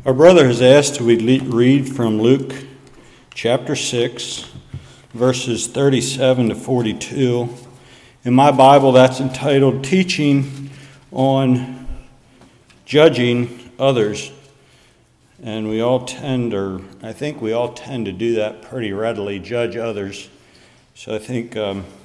Our brother has asked we read from Luke chapter 6, verses 37 to 42. In my Bible, that's entitled Teaching on Judging Others. And I think we all tend to do that pretty readily, judge others. So I think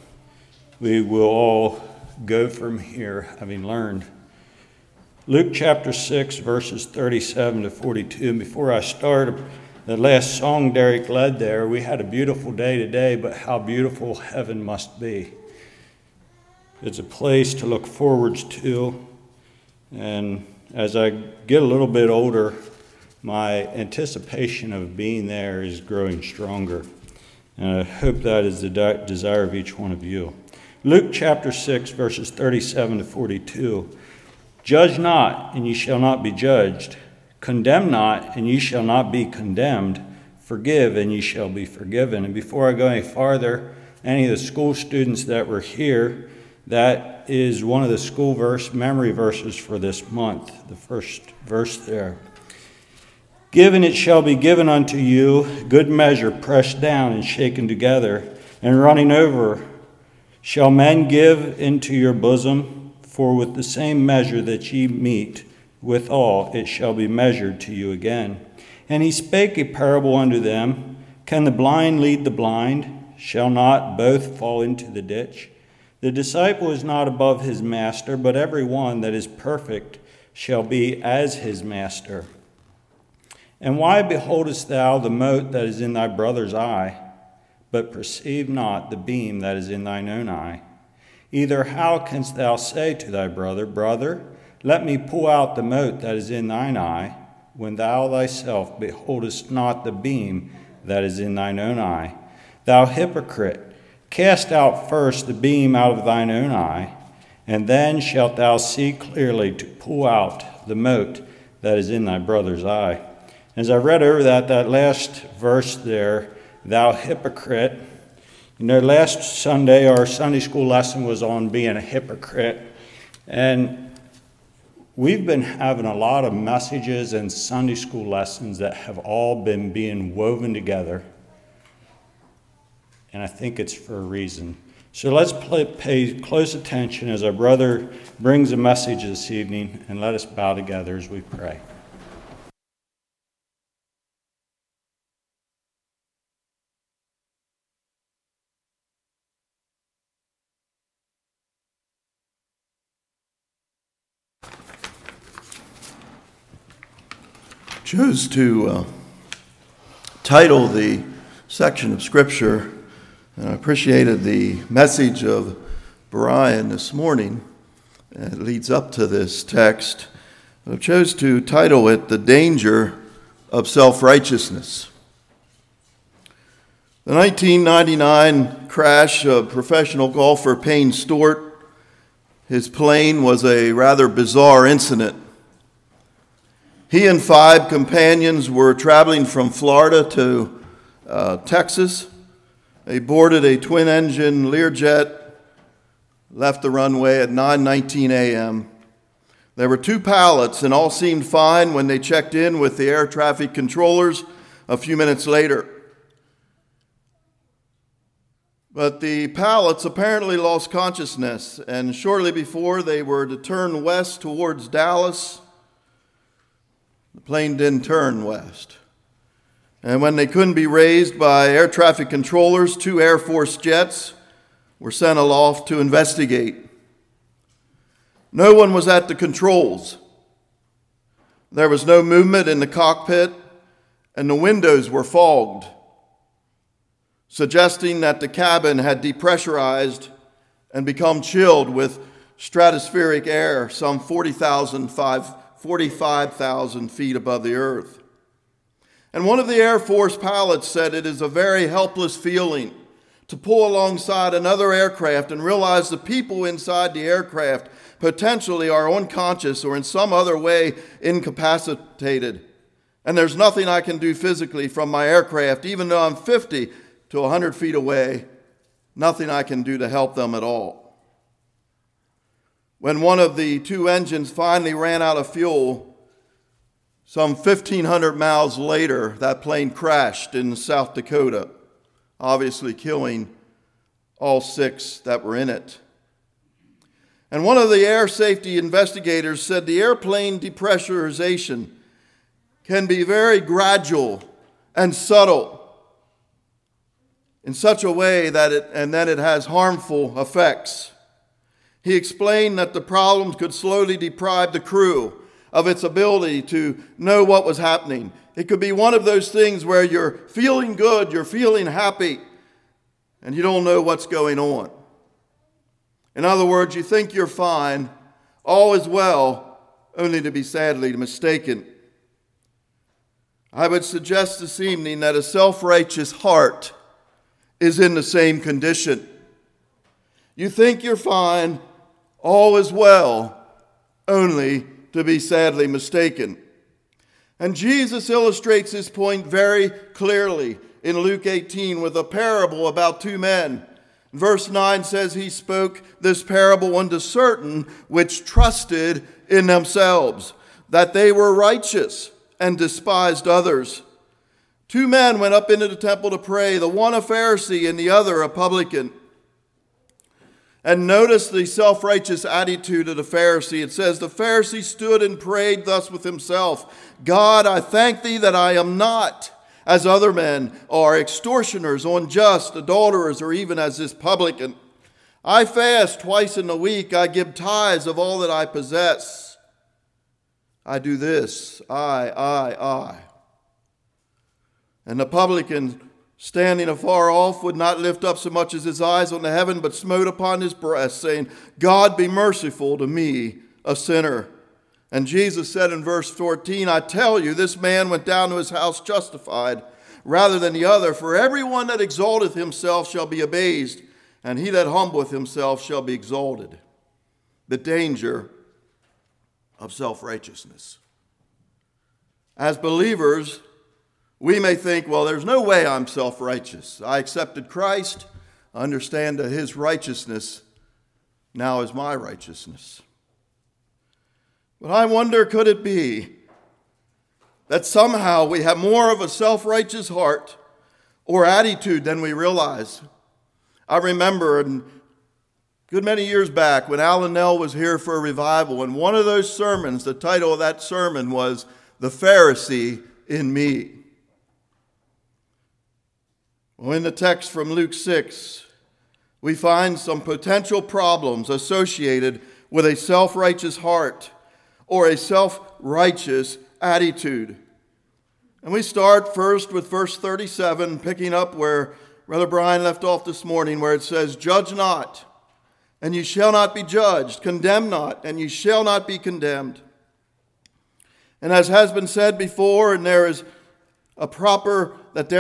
we will all go from here having learned. Luke chapter 6, verses 37 to 42. And before I start, the last song Derek led there, we had a beautiful day today, but how beautiful heaven must be. It's a place to look forwards to. And as I get a little bit older, my anticipation of being there is growing stronger. And I hope that is the desire of each one of you. Luke chapter 6, verses 37 to 42. Judge not, and ye shall not be judged. Condemn not, and ye shall not be condemned. Forgive, and ye shall be forgiven. And before I go any farther, any of the school students that were here, that is one of the school memory verses for this month, the first verse there. Give, and it shall be given unto you, good measure, pressed down and shaken together, and running over, shall men give into your bosom. For with the same measure that ye mete withal, it shall be measured to you again. And he spake a parable unto them. Can the blind lead the blind? Shall not both fall into the ditch? The disciple is not above his master, but every one that is perfect shall be as his master. And why beholdest thou the mote that is in thy brother's eye, but perceive not the beam that is in thine own eye? Either how canst thou say to thy brother, Brother, let me pull out the mote that is in thine eye, when thou thyself beholdest not the beam that is in thine own eye? Thou hypocrite, cast out first the beam out of thine own eye, and then shalt thou see clearly to pull out the mote that is in thy brother's eye. As I read over that last verse there, thou hypocrite. You know, last Sunday, our Sunday school lesson was on being a hypocrite. And we've been having a lot of messages and Sunday school lessons that have all been being woven together. And I think it's for a reason. So let's pay close attention as our brother brings a message this evening, and let us bow together as we pray. Chose to title the section of Scripture, and I appreciated the message of Brian this morning. It leads up to this text. I chose to title it The Danger of Self-Righteousness. The 1999 crash of professional golfer Payne Stewart, his plane was a rather bizarre incident. He and 5 companions were traveling from Florida to Texas. They boarded a twin-engine Learjet, left the runway at 9:19 a.m. There were 2 pilots, and all seemed fine when they checked in with the air traffic controllers a few minutes later. But the pilots apparently lost consciousness, and shortly before they were to turn west towards Dallas, the plane didn't turn west. And when they couldn't be raised by air traffic controllers, 2 Air Force jets were sent aloft to investigate. No one was at the controls. There was no movement in the cockpit, and the windows were fogged, suggesting that the cabin had depressurized and become chilled with stratospheric air some 45,000 feet above the earth. And one of the Air Force pilots said it is a very helpless feeling to pull alongside another aircraft and realize the people inside the aircraft potentially are unconscious or in some other way incapacitated. And there's nothing I can do physically from my aircraft, even though I'm 50 to 100 feet away, nothing I can do to help them at all. When one of the 2 engines finally ran out of fuel, Some 1,500 miles later, that plane crashed in South Dakota, obviously killing all 6 that were in it. And one of the air safety investigators said the airplane depressurization can be very gradual and subtle in such a way that it has harmful effects. He explained that the problems could slowly deprive the crew of its ability to know what was happening. It could be one of those things where you're feeling good, you're feeling happy, and you don't know what's going on. In other words, you think you're fine, all is well, only to be sadly mistaken. I would suggest this evening that a self-righteous heart is in the same condition. You think you're fine, all is well, only to be sadly mistaken. And Jesus illustrates his point very clearly in Luke 18 with a parable about 2 men. Verse 9 says he spoke this parable unto certain which trusted in themselves, that they were righteous and despised others. 2 men went up into the temple to pray, the one a Pharisee and the other a publican. And notice the self-righteous attitude of the Pharisee. It says, the Pharisee stood and prayed thus with himself, God, I thank thee that I am not as other men are, extortioners, unjust, adulterers, or even as this publican. I fast twice in the week. I give tithes of all that I possess. I do this, I. And the publican, standing afar off, would not lift up so much as his eyes on the heaven, but smote upon his breast, saying, God be merciful to me, a sinner. And Jesus said in verse 14, I tell you, this man went down to his house justified rather than the other. For everyone that exalteth himself shall be abased, and he that humbleth himself shall be exalted. The danger of self-righteousness. As believers, we may think, well, there's no way I'm self-righteous. I accepted Christ. I understand that his righteousness now is my righteousness. But I wonder, could it be that somehow we have more of a self-righteous heart or attitude than we realize? I remember a good many years back when Alan Nell was here for a revival, and one of those sermons, the title of that sermon was The Pharisee in Me. Well, in the text from Luke 6, we find some potential problems associated with a self-righteous heart or a self-righteous attitude. And we start first with verse 37, picking up where Brother Brian left off this morning, where it says, Judge not, and ye shall not be judged. Condemn not, and ye shall not be condemned. And as has been said before, and there is a proper,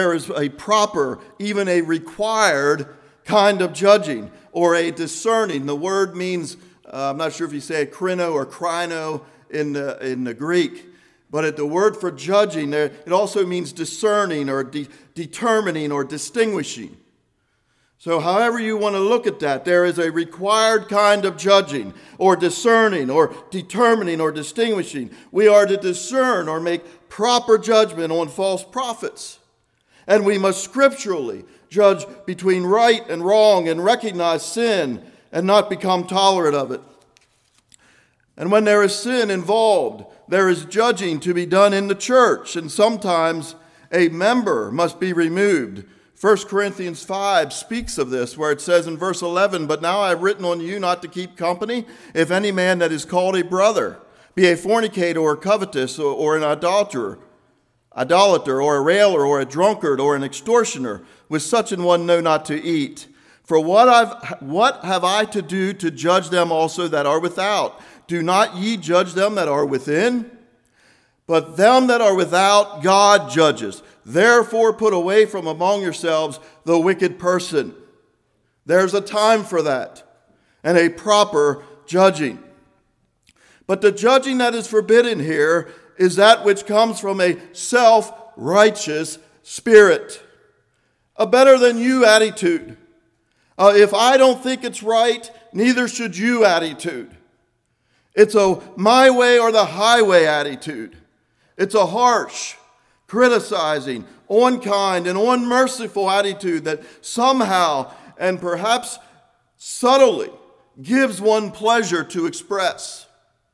even a required kind of judging, or a discerning. The word means, I'm not sure if you say krino or krino in the Greek, but the word for judging there, it also means discerning or determining or distinguishing. So however you want to look at that, there is a required kind of judging or discerning or determining or distinguishing. We are to discern or make proper judgment on false prophets. And we must scripturally judge between right and wrong and recognize sin and not become tolerant of it. And when there is sin involved, there is judging to be done in the church, and sometimes a member must be removed. 1 Corinthians 5 speaks of this, where it says in verse 11, But now I have written on you not to keep company, if any man that is called a brother be a fornicator or covetous or an idolater, or a railer, or a drunkard, or an extortioner, with such an one know not to eat. For what have I to do to judge them also that are without? Do not ye judge them that are within? But them that are without God judges. Therefore put away from among yourselves the wicked person. There's a time for that, and a proper judging. But the judging that is forbidden here is that which comes from a self-righteous spirit. A better than you attitude. If I don't think it's right, neither should you attitude. It's a my way or the highway attitude. It's a harsh, criticizing, unkind, and unmerciful attitude that somehow and perhaps subtly gives one pleasure to express.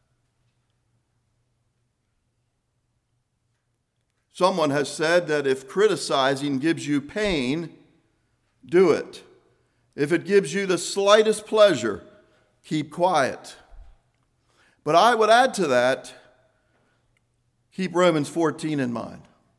Someone has said that if criticizing gives you pain, do it. If it gives you the slightest pleasure, keep quiet. But I would add to that, keep Romans 14 in mind.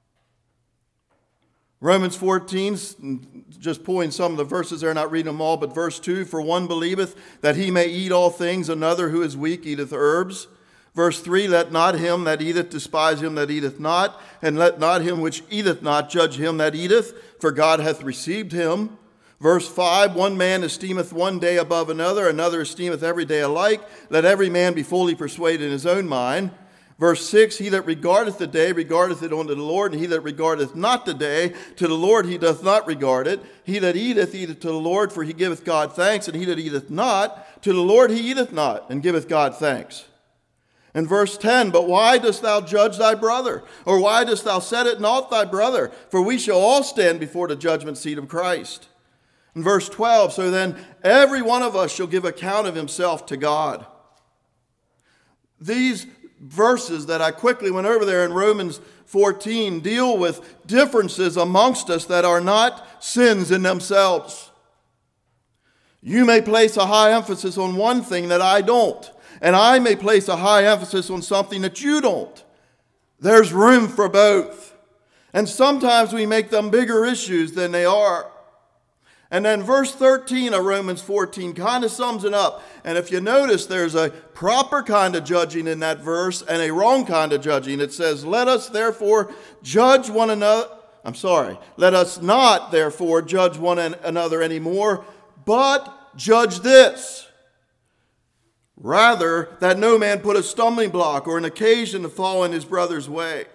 Romans 14, just pulling some of the verses there, not reading them all, but verse 2, for one believeth that he may eat all things, another who is weak eateth herbs. Verse 3, let not him that eateth despise him that eateth not, and let not him which eateth not judge him that eateth, for God hath received him. Verse 5, one man esteemeth one day above another, another esteemeth every day alike. Let every man be fully persuaded in his own mind. Verse 6, he that regardeth the day regardeth it unto the Lord, and he that regardeth not the day to the Lord he doth not regard it. He that eateth, eateth to the Lord, for he giveth God thanks, and he that eateth not, to the Lord he eateth not, and giveth God thanks. And verse 10, but why dost thou judge thy brother? Or why dost thou set at naught thy brother? For we shall all stand before the judgment seat of Christ. And verse 12, so then every one of us shall give account of himself to God. These verses that I quickly went over there in Romans 14 deal with differences amongst us that are not sins in themselves. You may place a high emphasis on one thing that I don't, and I may place a high emphasis on something that you don't. There's room for both. And sometimes we make them bigger issues than they are. And then verse 13 of Romans 14 kind of sums it up. And if you notice, there's a proper kind of judging in that verse and a wrong kind of judging. It says, let us therefore judge one another. Let us not therefore judge one another anymore, but judge this. Rather, that no man put a stumbling block or an occasion to fall in his brother's way.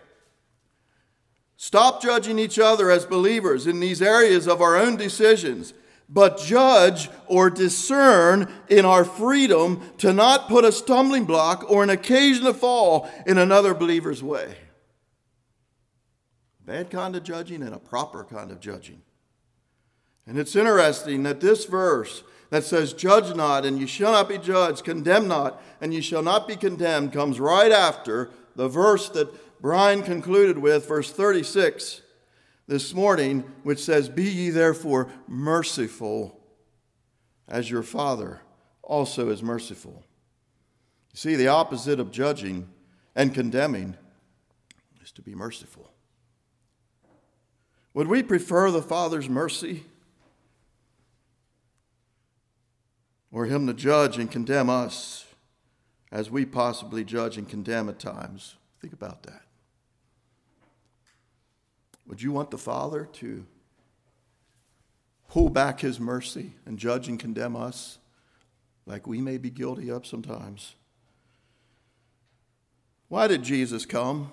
Stop judging each other as believers in these areas of our own decisions, but judge or discern in our freedom to not put a stumbling block or an occasion to fall in another believer's way. Bad kind of judging and a proper kind of judging. And it's interesting that this verse that says, judge not, and you shall not be judged, condemn not, and you shall not be condemned, comes right after the verse that Brian concluded with, verse 36 this morning, which says, be ye therefore merciful, as your Father also is merciful. You see, the opposite of judging and condemning is to be merciful. Would we prefer the Father's mercy, or him to judge and condemn us as we possibly judge and condemn at times? Think about that. Would you want the Father to pull back his mercy and judge and condemn us like we may be guilty of sometimes? Why did Jesus come?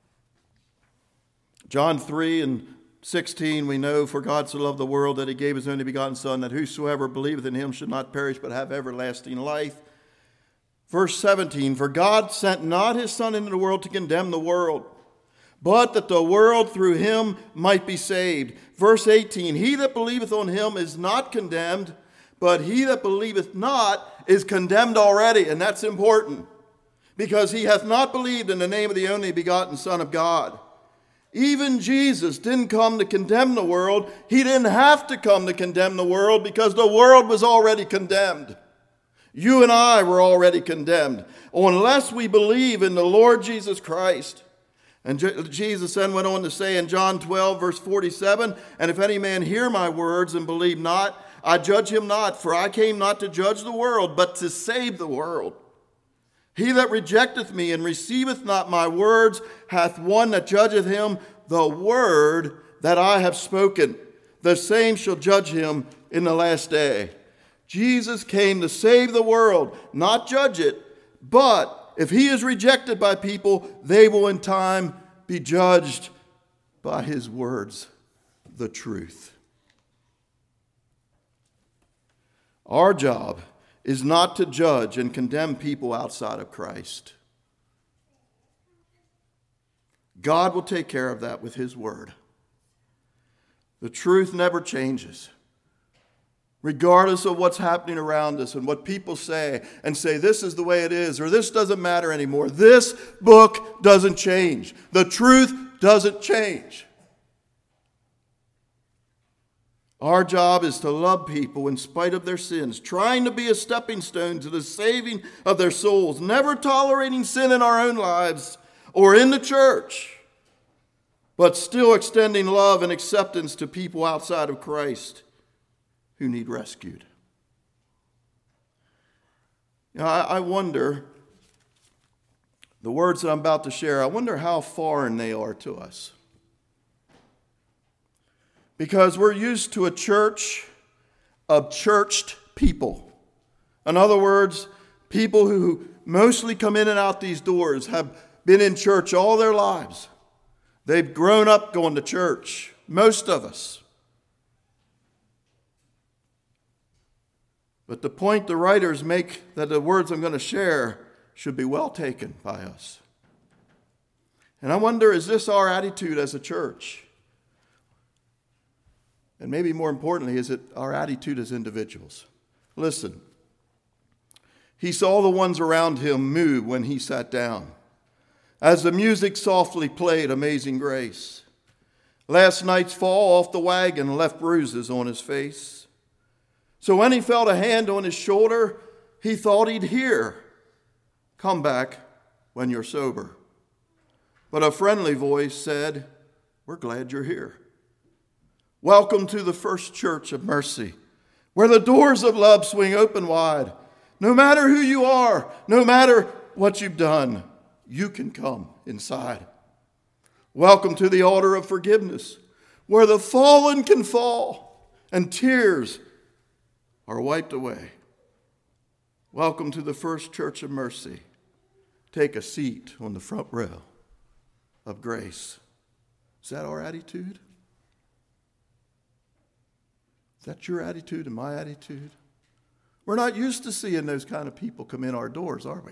John 3:16, we know, for God so loved the world that he gave his only begotten Son, that whosoever believeth in him should not perish but have everlasting life. Verse 17, for God sent not his Son into the world to condemn the world, but that the world through him might be saved. Verse 18, he that believeth on him is not condemned, but he that believeth not is condemned already. And that's important, because he hath not believed in the name of the only begotten Son of God. Even Jesus didn't come to condemn the world. He didn't have to come to condemn the world, because the world was already condemned. You and I were already condemned unless we believe in the Lord Jesus Christ. And Jesus then went on to say in John 12, verse 47, and if any man hear my words and believe not, I judge him not, for I came not to judge the world, but to save the world. He that rejecteth me and receiveth not my words hath one that judgeth him. The word that I have spoken, the same shall judge him in the last day. Jesus came to save the world, not judge it. But if he is rejected by people, they will in time be judged by his words, the truth. Our job is not to judge and condemn people outside of Christ. God will take care of that with his word. The truth never changes. Regardless of what's happening around us and what people say and say this is the way it is or this doesn't matter anymore. This book doesn't change. The truth doesn't change. Our job is to love people in spite of their sins, trying to be a stepping stone to the saving of their souls, never tolerating sin in our own lives or in the church, but still extending love and acceptance to people outside of Christ who need rescued. I wonder, the words that I'm about to share, I wonder how foreign they are to us. Because we're used to a church of churched people. In other words, people who mostly come in and out these doors have been in church all their lives. They've grown up going to church, most of us. But the point the writers make that the words I'm going to share should be well taken by us. And I wonder, is this our attitude as a church? And maybe more importantly, is it our attitude as individuals? Listen. He saw the ones around him move when he sat down. As the music softly played Amazing Grace. Last night's fall off the wagon left bruises on his face. So when he felt a hand on his shoulder, he thought he'd hear, "Come back when you're sober." But a friendly voice said, "We're glad you're here. Welcome to the First Church of Mercy, where the doors of love swing open wide. No matter who you are, no matter what you've done, you can come inside. Welcome to the altar of forgiveness, where the fallen can fall and tears are wiped away. Welcome to the First Church of Mercy. Take a seat on the front row of grace." Is that our attitude? Is that your attitude and my attitude? We're not used to seeing those kind of people come in our doors, are we?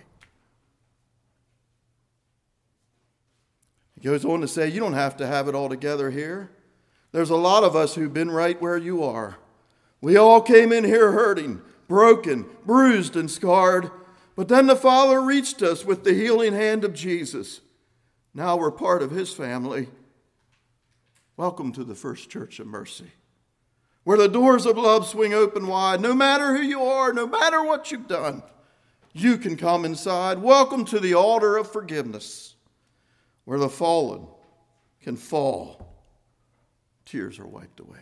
He goes on to say, you don't have to have it all together here. There's a lot of us who've been right where you are. We all came in here hurting, broken, bruised, and scarred. But then the Father reached us with the healing hand of Jesus. Now we're part of his family. Welcome to the First Church of Mercy, where the doors of love swing open wide. No matter who you are, no matter what you've done, you can come inside. Welcome to the altar of forgiveness, where the fallen can fall. Tears are wiped away.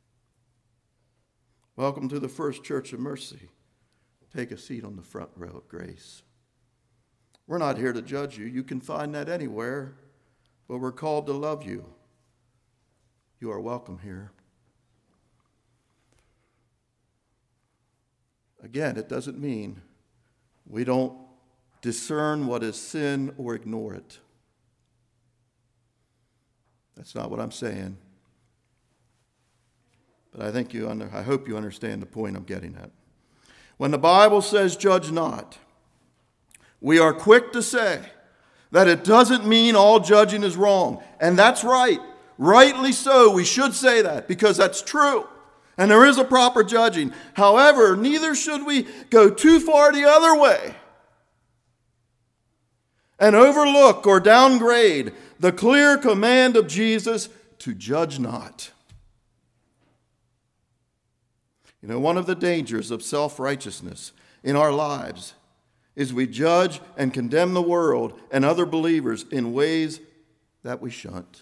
Welcome to the First Church of Mercy. Take a seat on the front row of grace. We're not here to judge you. You can find that anywhere, but we're called to love you. You are welcome here. Again, it doesn't mean we don't discern what is sin or ignore it. That's not what I'm saying. But I hope you understand the point I'm getting at. When the Bible says judge not, we are quick to say that it doesn't mean all judging is wrong. And that's right. Rightly so. We should say that because that's true. And there is a proper judging. However, neither should we go too far the other way and overlook or downgrade the clear command of Jesus to judge not. You know, one of the dangers of self-righteousness in our lives is we judge and condemn the world and other believers in ways that we shouldn't.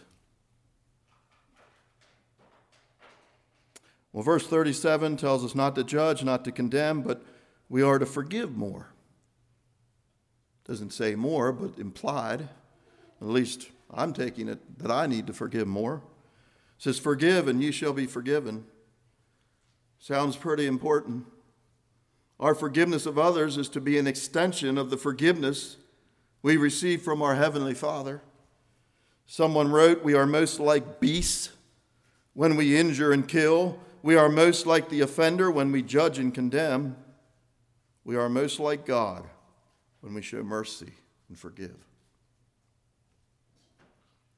Well, verse 37 tells us not to judge, not to condemn, but we are to forgive more. It doesn't say more, but implied. At least I'm taking it that I need to forgive more. It says, forgive and ye shall be forgiven. Sounds pretty important. Our forgiveness of others is to be an extension of the forgiveness we receive from our Heavenly Father. Someone wrote, we are most like beasts when we injure and kill. We are most like the offender when we judge and condemn. We are most like God when we show mercy and forgive.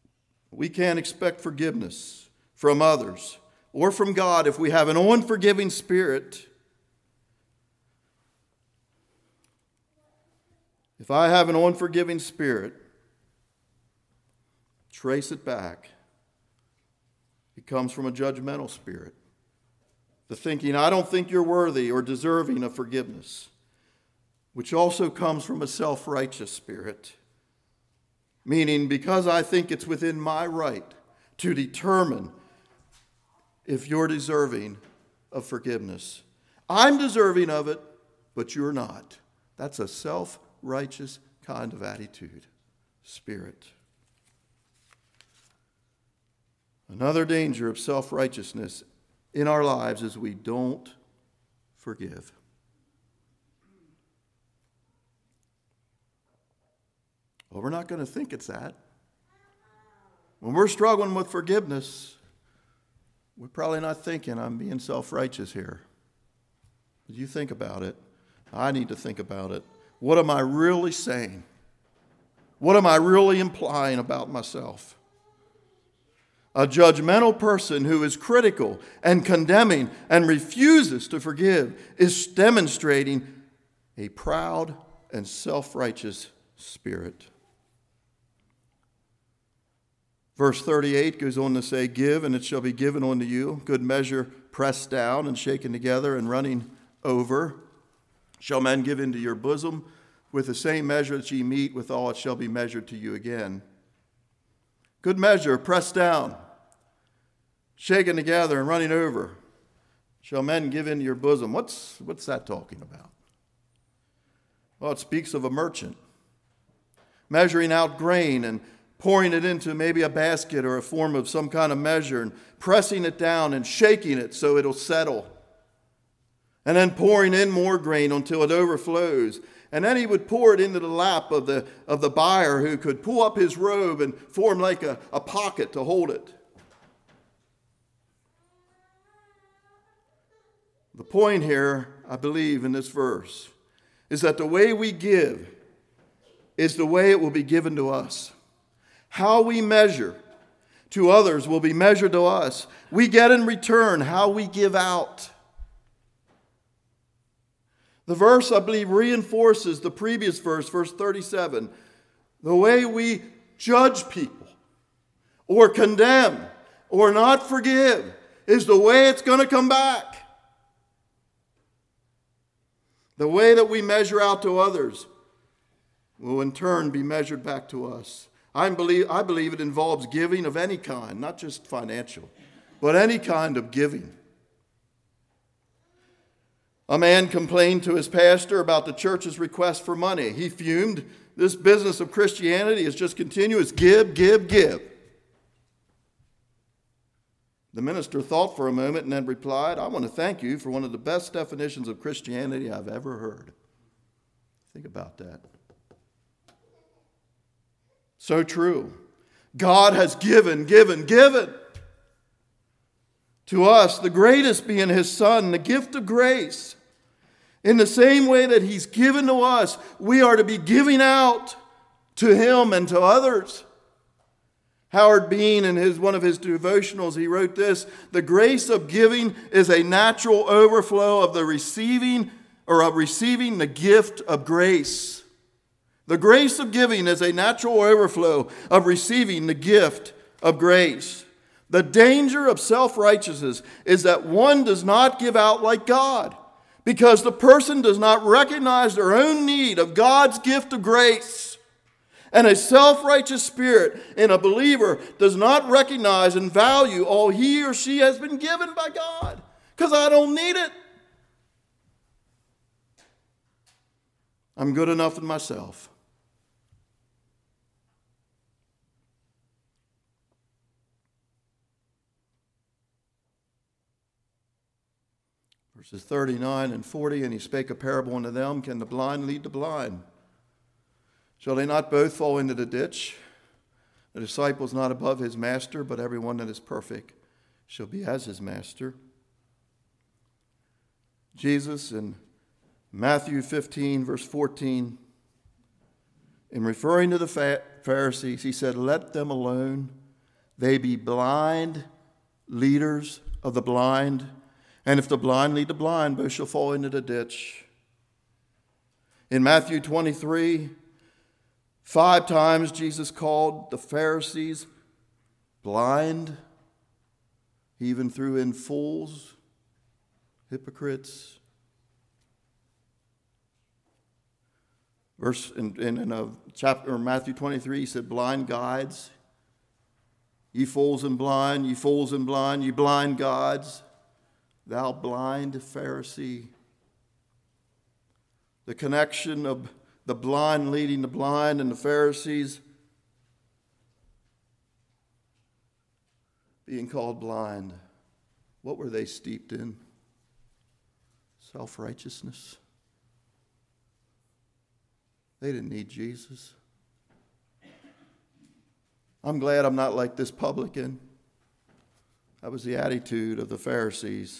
We can't expect forgiveness from others or from God if we have an unforgiving spirit. If I have an unforgiving spirit, trace it back. It comes from a judgmental spirit. The thinking, I don't think you're worthy or deserving of forgiveness, which also comes from a self-righteous spirit. Meaning, because I think it's within my right to determine if you're deserving of forgiveness. I'm deserving of it, but you're not. That's a self-righteous kind of attitude, spirit. Another danger of self-righteousness in our lives is we don't forgive. Well, we're not going to think it's that. When we're struggling with forgiveness, we're probably not thinking I'm being self-righteous here. But you think about it. I need to think about it. What am I really saying? What am I really implying about myself? A judgmental person who is critical and condemning and refuses to forgive is demonstrating a proud and self-righteous spirit. Verse 38 goes on to say, give, and it shall be given unto you. Good measure, pressed down and shaken together and running over. Shall men give into your bosom? With the same measure that ye meet withal, it shall be measured to you again. Good measure, pressed down, shaken together and running over. Shall men give into your bosom? What's that talking about? Well, it speaks of a merchant measuring out grain and pouring it into maybe a basket or a form of some kind of measure and pressing it down and shaking it so it'll settle. And then pouring in more grain until it overflows. And then he would pour it into the lap of the buyer, who could pull up his robe and form like a pocket to hold it. The point here, I believe, in this verse is that the way we give is the way it will be given to us. How we measure to others will be measured to us. We get in return how we give out. The verse, I believe, reinforces the previous verse, verse 37. The way we judge people or condemn or not forgive is the way it's going to come back. The way that we measure out to others will in turn be measured back to us. I believe it involves giving of any kind, not just financial, but any kind of giving. A man complained to his pastor about the church's request for money. He fumed. This business of Christianity is just continuous give, give, give. The minister thought for a moment and then replied, I want to thank you for one of the best definitions of Christianity I've ever heard. Think about that. So true. God has given to us, the greatest being his Son, the gift of grace. In the same way that he's given to us, we are to be giving out to him and to others. Howard Bean, in one of his devotionals, he wrote this: the grace of giving is a natural overflow of the receiving the gift of grace. The grace of giving is a natural overflow of receiving the gift of grace. The danger of self-righteousness is that one does not give out like God, because the person does not recognize their own need of God's gift of grace. And a self-righteous spirit in a believer does not recognize and value all he or she has been given by God, because I don't need it. I'm good enough in myself. Verses 39 and 40, and he spake a parable unto them, can the blind lead the blind? Shall they not both fall into the ditch? The disciple is not above his master, but everyone that is perfect shall be as his master. Jesus in Matthew 15, verse 14, in referring to the Pharisees, he said, let them alone. they be blind leaders of the blind. And if the blind lead the blind, both shall fall into the ditch. In Matthew 23, 5 times Jesus called the Pharisees blind. He even threw in fools, hypocrites. Verse in chapter Matthew 23, he said, blind guides. Ye fools and blind, ye fools and blind, ye blind guides, thou blind Pharisee. The connection of the blind leading the blind and the Pharisees being called blind. What were they steeped in? Self-righteousness. They didn't need Jesus. I'm glad I'm not like this publican. That was the attitude of the Pharisees.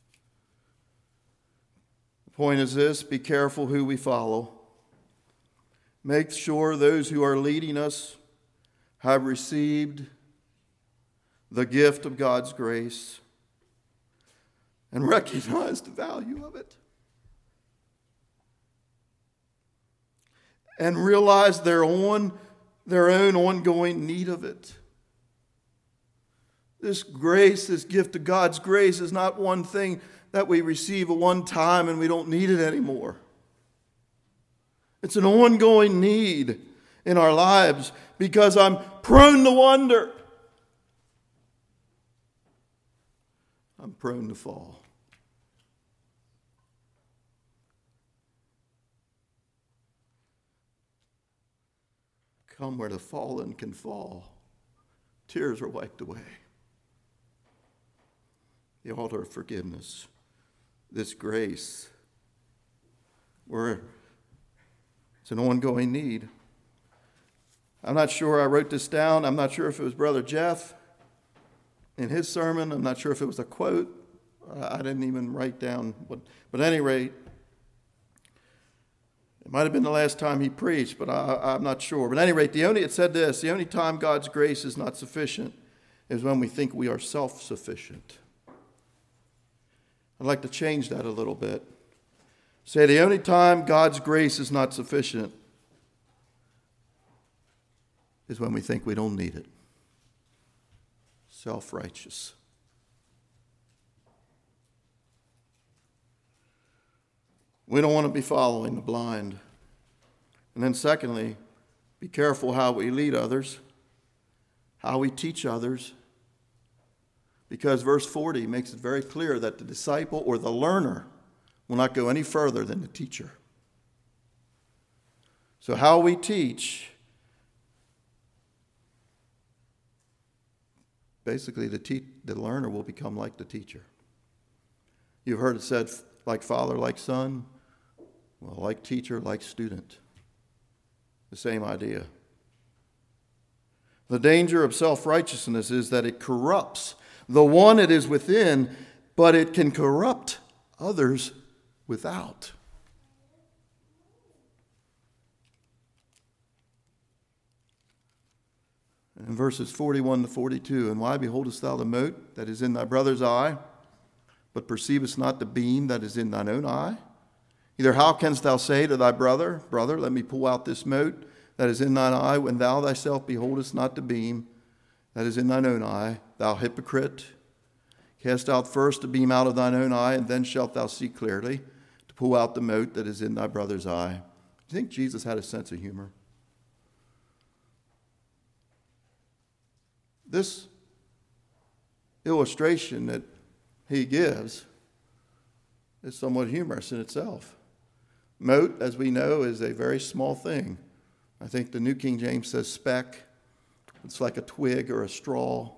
The point is this: be careful who we follow. Make sure those who are leading us have received the gift of God's grace and recognize the value of it. And realize their own ongoing need of it. This grace, this gift of God's grace, is not one thing that we receive at one time and we don't need it anymore. It's an ongoing need in our lives because I'm prone to wonder. I'm prone to fall. Come where the fallen can fall. Tears are wiped away. The altar of forgiveness. This grace. It's an ongoing need. I'm not sure I wrote this down. I'm not sure if it was Brother Jeff in his sermon. I'm not sure if it was a quote. I didn't even write down what. But at any rate, it might have been the last time he preached, but I'm not sure. But at any rate, it said this: the only time God's grace is not sufficient is when we think we are self-sufficient. I'd like to change that a little bit. Say, the only time God's grace is not sufficient is when we think we don't need it. Self-righteous. We don't want to be following the blind. And then secondly, be careful how we lead others, how we teach others. Because verse 40 makes it very clear that the disciple or the learner will not go any further than the teacher. So how we teach, basically the learner will become like the teacher. You've heard it said, like father, like son. Well, like teacher, like student. The same idea. The danger of self-righteousness is that it corrupts the one it is within, but it can corrupt others without. In verses 41 to 42, and why beholdest thou the mote that is in thy brother's eye, but perceivest not the beam that is in thine own eye? Either how canst thou say to thy brother, Brother, let me pull out this mote that is in thine eye, when thou thyself beholdest not the beam that is in thine own eye? Thou hypocrite, cast out first the beam out of thine own eye, and then shalt thou see clearly to pull out the mote that is in thy brother's eye. Do you think Jesus had a sense of humor? This illustration that he gives is somewhat humorous in itself. Mote, as we know, is a very small thing. I think the New King James says speck. It's like a twig or a straw.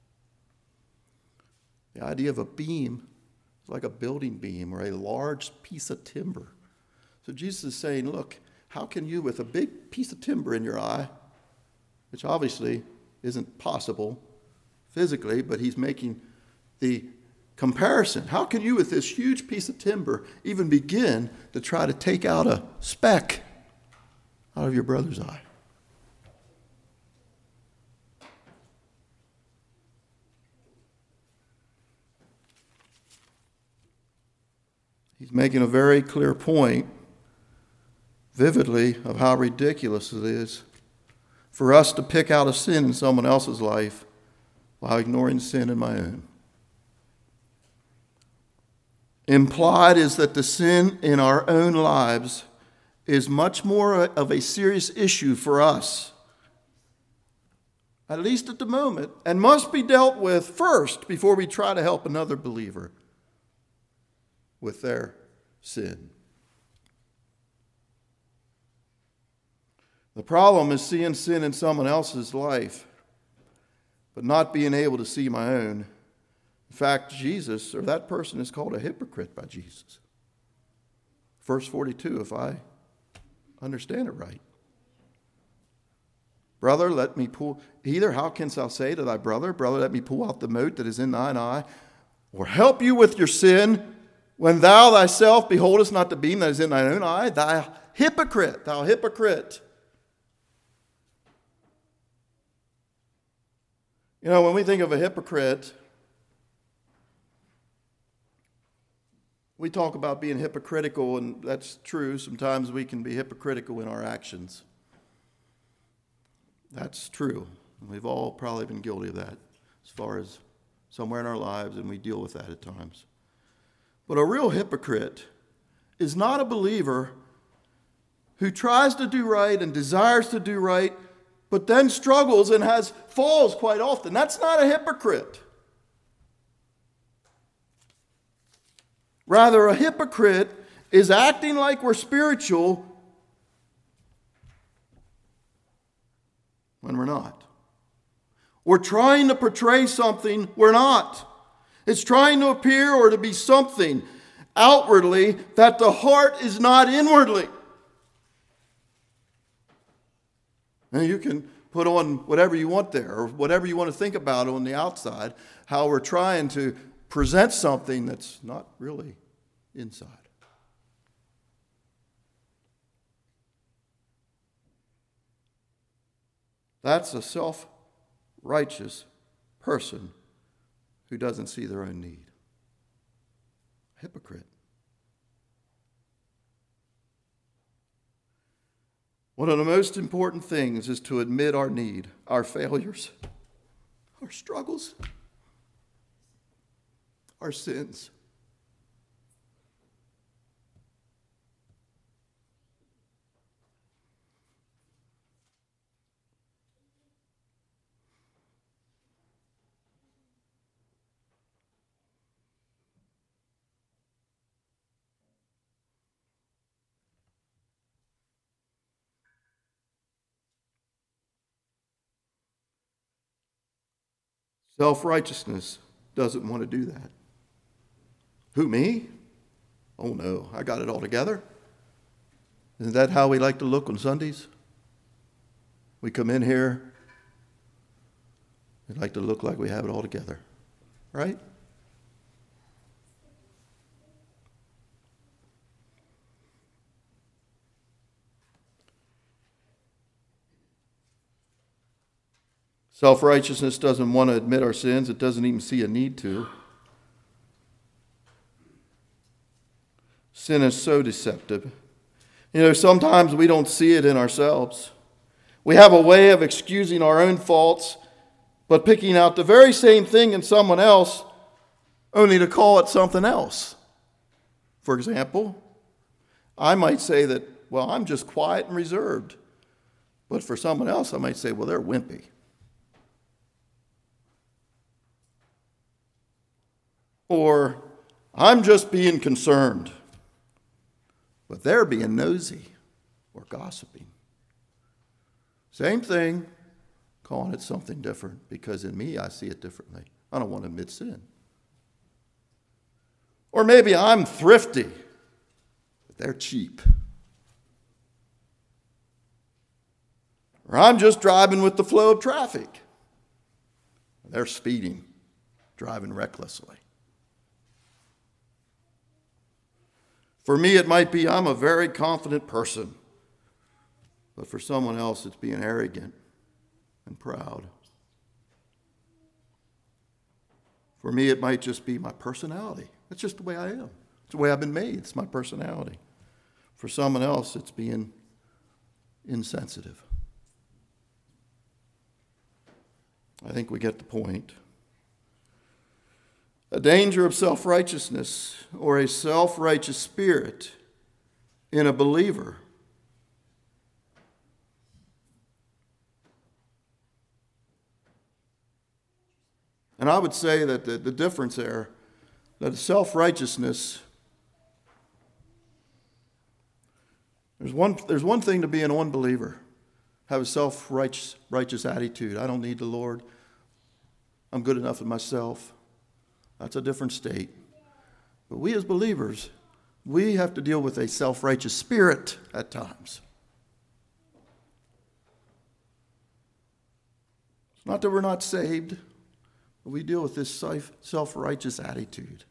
The idea of a beam is like a building beam or a large piece of timber. So Jesus is saying, look, how can you, with a big piece of timber in your eye, which obviously isn't possible physically, but he's making the comparison. How can you, with this huge piece of timber, even begin to try to take out a speck out of your brother's eye? He's making a very clear point, vividly, of how ridiculous it is for us to pick out a sin in someone else's life while ignoring sin in my own. Implied is that the sin in our own lives is much more of a serious issue for us, at least at the moment, and must be dealt with first before we try to help another believer with their sin. The problem is seeing sin in someone else's life, but not being able to see my own. In fact, Jesus, or that person, is called a hypocrite by Jesus. Verse 42, if I understand it right. Brother, let me pull, either how canst thou say to thy brother, brother, let me pull out the mote that is in thine eye, or help you with your sin, when thou thyself beholdest not the beam that is in thine own eye, thou hypocrite, thou hypocrite. You know, when we think of a hypocrite, we talk about being hypocritical, and that's true. Sometimes we can be hypocritical in our actions. That's true. We've all probably been guilty of that as far as somewhere in our lives, and we deal with that at times. But a real hypocrite is not a believer who tries to do right and desires to do right, but then struggles and has falls quite often. That's not a hypocrite. Rather, a hypocrite is acting like we're spiritual when we're not. We're trying to portray something we're not. It's trying to appear or to be something outwardly that the heart is not inwardly. And you can put on whatever you want there, or whatever you want to think about on the outside, how we're trying to present something that's not really inside. That's a self-righteous person who doesn't see their own need. Hypocrite. One of the most important things is to admit our need, our failures, our struggles, our sins. Self-righteousness doesn't want to do that. Who, me? Oh no, I got it all together. Isn't that how we like to look on Sundays? We come in here, we like to look like we have it all together, right? Self-righteousness doesn't want to admit our sins. It doesn't even see a need to. Sin is so deceptive. You know, sometimes we don't see it in ourselves. We have a way of excusing our own faults, but picking out the very same thing in someone else, only to call it something else. For example, I might say that, well, I'm just quiet and reserved. But for someone else, I might say, well, they're wimpy. Or, I'm just being concerned. But they're being nosy or gossiping. Same thing, calling it something different, because in me I see it differently. I don't want to admit sin. Or maybe I'm thrifty, but they're cheap. Or I'm just driving with the flow of traffic. They're speeding, driving recklessly. For me, it might be I'm a very confident person. But for someone else, it's being arrogant and proud. For me, it might just be my personality. That's just the way I am. It's the way I've been made. It's my personality. For someone else, it's being insensitive. I think we get the point. A danger of self-righteousness or a self-righteous spirit in a believer. And I would say that the difference there, that self-righteousness, there's one thing to be an unbeliever, have a self-righteous attitude. I don't need the Lord. I'm good enough with myself. That's a different state. But we as believers, we have to deal with a self-righteous spirit at times. It's not that we're not saved, but we deal with this self-righteous attitude.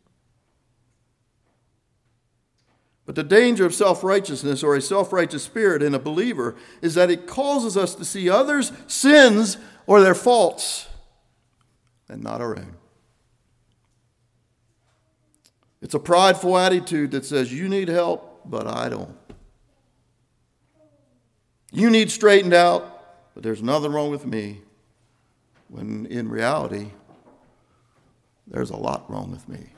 But the danger of self-righteousness or a self-righteous spirit in a believer is that it causes us to see others' sins or their faults and not our own. It's a prideful attitude that says, you need help, but I don't. You need straightened out, but there's nothing wrong with me. When in reality, there's a lot wrong with me.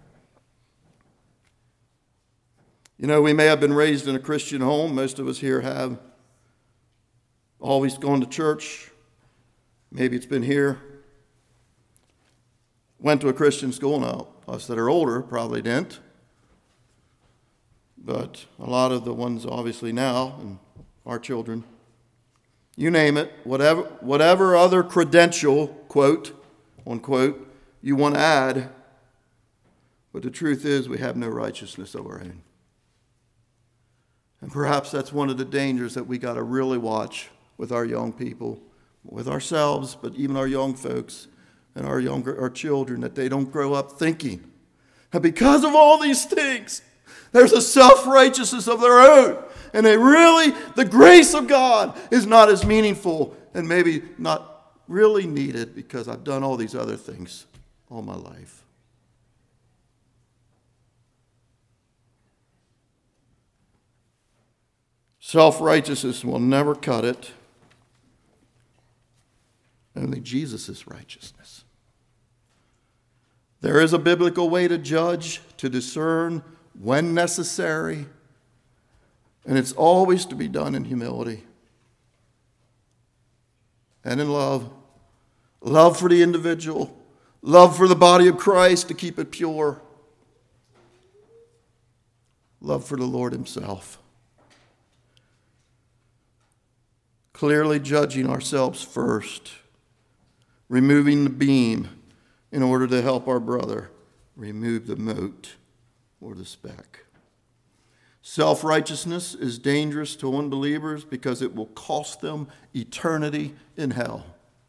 You know, we may have been raised in a Christian home. Most of us here have always gone to church. Maybe it's been here. Went to a Christian school. Now, us that are older probably didn't. But a lot of the ones obviously now, and our children, you name it, whatever other credential, quote, unquote, you want to add. But the truth is we have no righteousness of our own. And perhaps that's one of the dangers that we got to really watch with our young people, with ourselves, but even our young folks and our children, that they don't grow up thinking that because of all these things, there's a self-righteousness of their own. And the grace of God is not as meaningful and maybe not really needed because I've done all these other things all my life. Self-righteousness will never cut it. Only Jesus' righteousness. There is a biblical way to judge, to discern when necessary, and it's always to be done in humility and in love. Love for the individual, love for the body of Christ to keep it pure, love for the Lord himself. Clearly judging ourselves first, removing the beam in order to help our brother remove the mote or the speck. Self-righteousness is dangerous to unbelievers because it will cost them eternity in hell.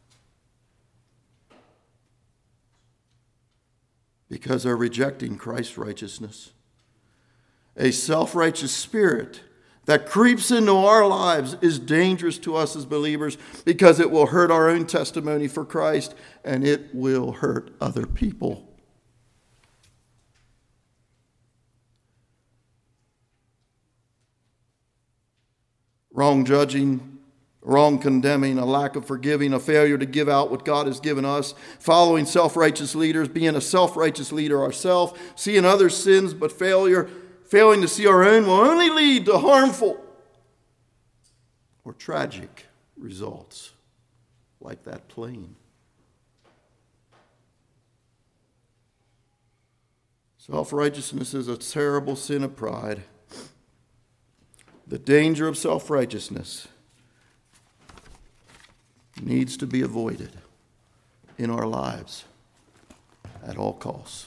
Because they're rejecting Christ's righteousness. A self-righteous spirit that creeps into our lives is dangerous to us as believers because it will hurt our own testimony for Christ and it will hurt other people. Wrong judging, wrong condemning, a lack of forgiving, a failure to give out what God has given us, following self-righteous leaders, being a self-righteous leader ourselves, seeing others' sins but failing to see our own will only lead to harmful or tragic results, like that plane. Self-righteousness is a terrible sin of pride. The danger of self-righteousness needs to be avoided in our lives at all costs.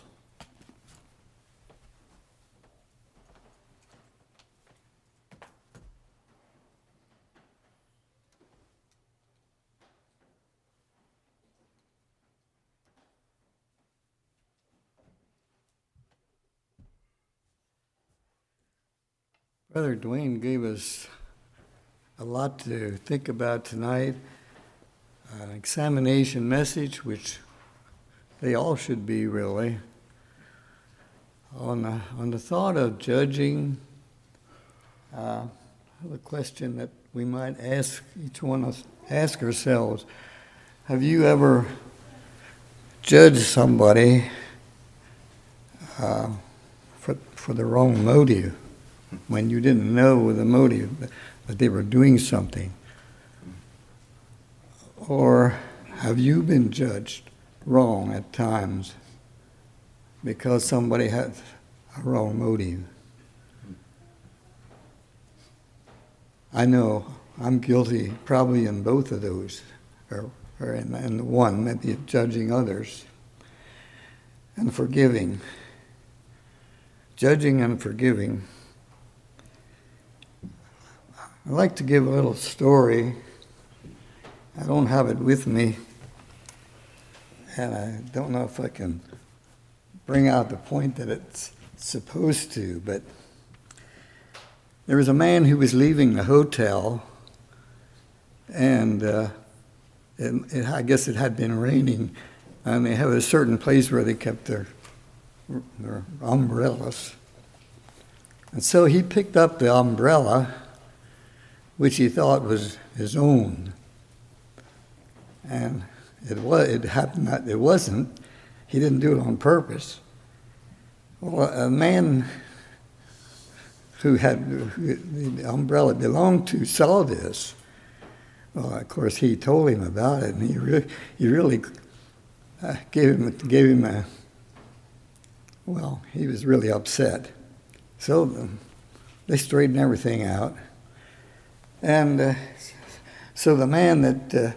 Brother Dwayne gave us a lot to think about tonight. An examination message, which they all should be really. on the thought of judging, the question that we might ask each one of us, ask ourselves: have you ever judged somebody for the wrong motive, when you didn't know the motive, that they were doing something? Or have you been judged wrong at times because somebody had a wrong motive? I know I'm guilty probably in both of those, or in the one, maybe of judging others and forgiving. Judging and forgiving. I'd like to give a little story. I don't have it with me, and I don't know if I can bring out the point that it's supposed to, but there was a man who was leaving the hotel, and I guess it had been raining, and they have a certain place where they kept their umbrellas. And so he picked up the umbrella, which he thought was his own. And it happened that it wasn't. He didn't do it on purpose. Well, a man who the umbrella belonged to saw this. Well, of course, he told him about it, and he really gave him a. Well, he was really upset. So they straightened everything out, and so the man that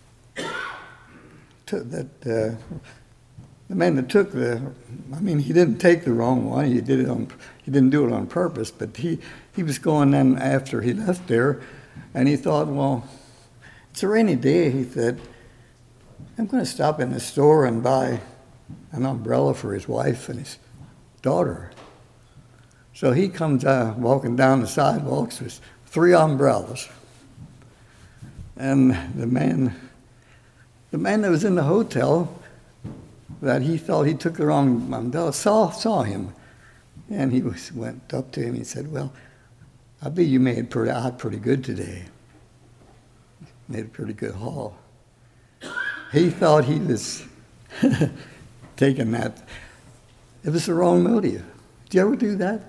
he didn't take the wrong one. He didn't do it on purpose, but he was going then after he left there, and he thought, well, it's a rainy day. He said, I'm going to stop in the store and buy an umbrella for his wife and his daughter. So he comes walking down the sidewalks with 3 umbrellas, and the man that was in the hotel, that he thought he took the wrong umbrella, saw him, and he went up to him and said, well, I bet you made out pretty good today. Made a pretty good haul. He thought he was taking that. It was the wrong motive. Did you ever do that?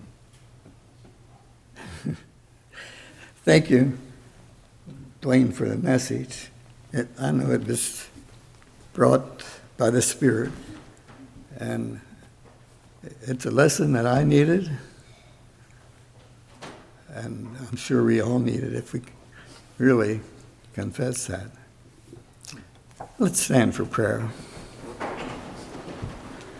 Thank you, Dwayne, for the message. I know it was brought by the Spirit, and it's a lesson that I needed, and I'm sure we all need it if we really confess that. Let's stand for prayer.